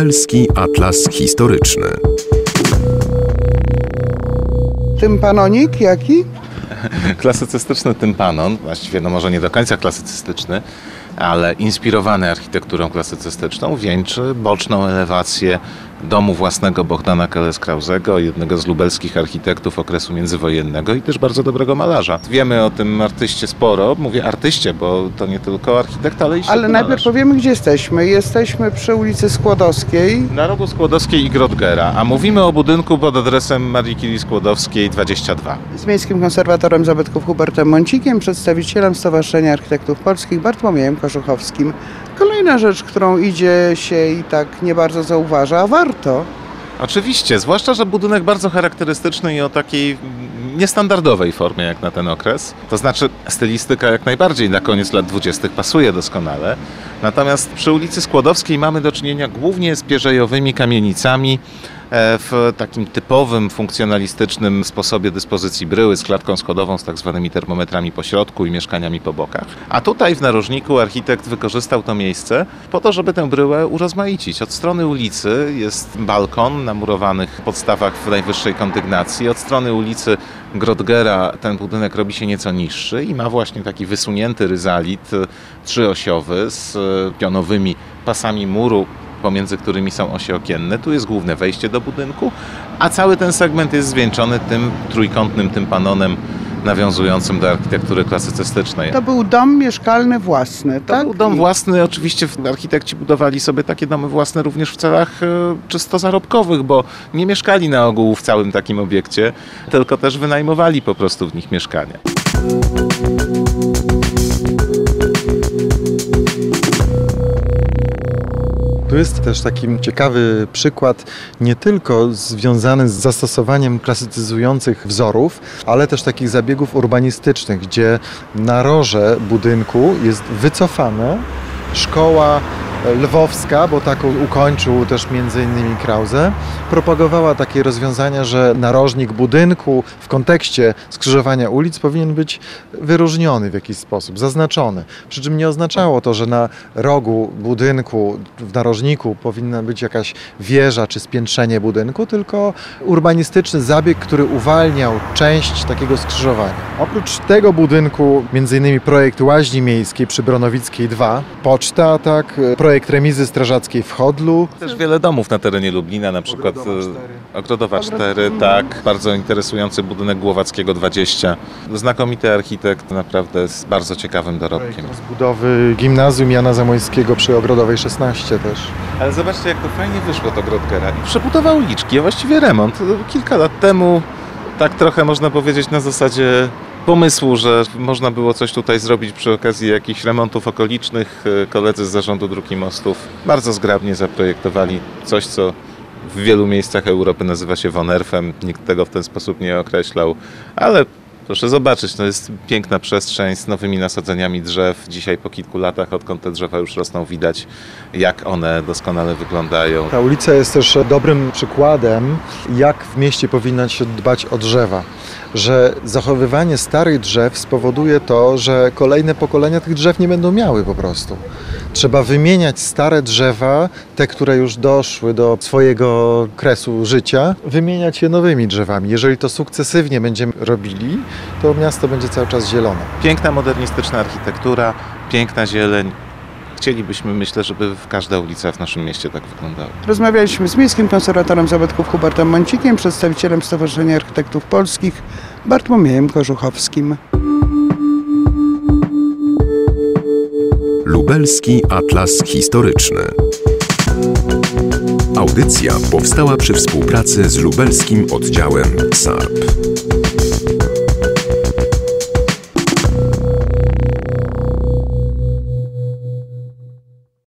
Lubelski Atlas Historyczny. Tympanonik jaki? Klasycystyczny tympanon, właściwie może nie do końca klasycystyczny, ale inspirowany architekturą klasycystyczną, wieńczy boczną elewację domu własnego Bohdana Keles-Krauzego, jednego z lubelskich architektów okresu międzywojennego i też bardzo dobrego malarza. Wiemy o tym artyście sporo, mówię artyście, bo to nie tylko architekt, ale i świetny Ale najpierw malarz. powiemy, gdzie jesteśmy. Jesteśmy przy ulicy Skłodowskiej. Na rogu Skłodowskiej i Grottgera, a mówimy o budynku pod adresem Marii Curie Skłodowskiej 22. Z miejskim konserwatorem zabytków Hubertem Moncikiem, przedstawicielem Stowarzyszenia Architektów Polskich Bartłomiejem Korzuchowskim. Kolejna rzecz, którą idzie się i tak nie bardzo zauważa, a warto. Oczywiście, zwłaszcza, że budynek bardzo charakterystyczny i o takiej niestandardowej formie jak na ten okres. To znaczy stylistyka jak najbardziej na koniec lat 20. pasuje doskonale. Natomiast przy ulicy Skłodowskiej mamy do czynienia głównie z pierzejowymi kamienicami w takim typowym, funkcjonalistycznym sposobie dyspozycji bryły z klatką schodową z tak zwanymi termometrami po środku i mieszkaniami po bokach. A tutaj w narożniku architekt wykorzystał to miejsce po to, żeby tę bryłę urozmaicić. Od strony ulicy jest balkon na murowanych podstawach w najwyższej kondygnacji. Od strony ulicy Grottgera ten budynek robi się nieco niższy i ma właśnie taki wysunięty ryzalit trzyosiowy z pionowymi pasami muru, pomiędzy którymi są osie okienne. Tu jest główne wejście do budynku, a cały ten segment jest zwieńczony tym trójkątnym tympanonem nawiązującym do architektury klasycystycznej. To był dom mieszkalny własny, tak? To był dom własny. Oczywiście architekci budowali sobie takie domy własne również w celach czysto zarobkowych, bo nie mieszkali na ogół w całym takim obiekcie, tylko też wynajmowali po prostu w nich mieszkania. Tu jest też taki ciekawy przykład nie tylko związany z zastosowaniem klasycyzujących wzorów, ale też takich zabiegów urbanistycznych, gdzie na roże budynku jest wycofane szkoła lwowska, bo taką ukończył też m.in. Krause, propagowała takie rozwiązania, że narożnik budynku w kontekście skrzyżowania ulic powinien być wyróżniony w jakiś sposób, zaznaczony. Przy czym nie oznaczało to, że na rogu budynku, w narożniku powinna być jakaś wieża czy spiętrzenie budynku, tylko urbanistyczny zabieg, który uwalniał część takiego skrzyżowania. Oprócz tego budynku m.in. projekt Łaźni Miejskiej przy Bronowickiej 2, poczta, tak, projekt remizy strażackiej w Chodlu. Też wiele domów na terenie Lublina, na przykład Ogrodowa 4, tak, bardzo interesujący budynek Głowackiego 20. Znakomity architekt, naprawdę z bardzo ciekawym dorobkiem. Rozbudowy gimnazjum Jana Zamoyskiego przy Ogrodowej 16 też. Ale zobaczcie, jak to fajnie wyszło do Grottgera i przebudowa uliczki, a właściwie remont. Kilka lat temu, tak trochę można powiedzieć na zasadzie pomysłu, że można było coś tutaj zrobić przy okazji jakichś remontów okolicznych. Koledzy z Zarządu Dróg i Mostów bardzo zgrabnie zaprojektowali coś, co w wielu miejscach Europy nazywa się Wonerfem. Nikt tego w ten sposób nie określał, ale proszę zobaczyć, to jest piękna przestrzeń z nowymi nasadzeniami drzew. Dzisiaj po kilku latach, odkąd te drzewa już rosną, widać, jak one doskonale wyglądają. Ta ulica jest też dobrym przykładem, jak w mieście powinno się dbać o drzewa. Że zachowywanie starych drzew spowoduje to, że kolejne pokolenia tych drzew nie będą miały po prostu. Trzeba wymieniać stare drzewa, te, które już doszły do swojego kresu życia, wymieniać je nowymi drzewami. Jeżeli to sukcesywnie będziemy robili, to miasto będzie cały czas zielone. Piękna, modernistyczna architektura, piękna zieleń. Chcielibyśmy, myślę, żeby każda ulica w naszym mieście tak wyglądała. Rozmawialiśmy z miejskim konserwatorem zabytków Hubertem Moncikiem, przedstawicielem Stowarzyszenia Architektów Polskich Bartłomiejem Korzuchowskim. Lubelski Atlas Historyczny. Audycja powstała przy współpracy z lubelskim oddziałem SARP.